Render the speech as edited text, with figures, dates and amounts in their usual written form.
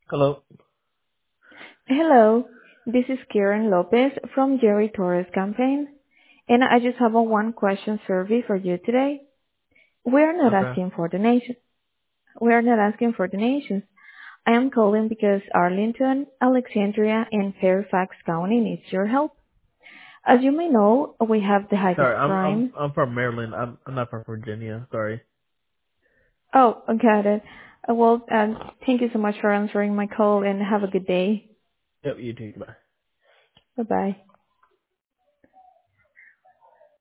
Hello. Hello, this is Karen Lopez from Jerry Torres campaign, and I just have a one question survey for you today. We are not Okay. asking for donations. We are not asking for donations. I am calling because Arlington, Alexandria, and Fairfax County needs your help. As you may know, we have the highest Sorry, I'm crime. I'm from Maryland. I'm not from Virginia. Sorry. Oh, got it. Well, thank you so much for answering my call and have a good day. Yep, you too. Bye. Bye bye.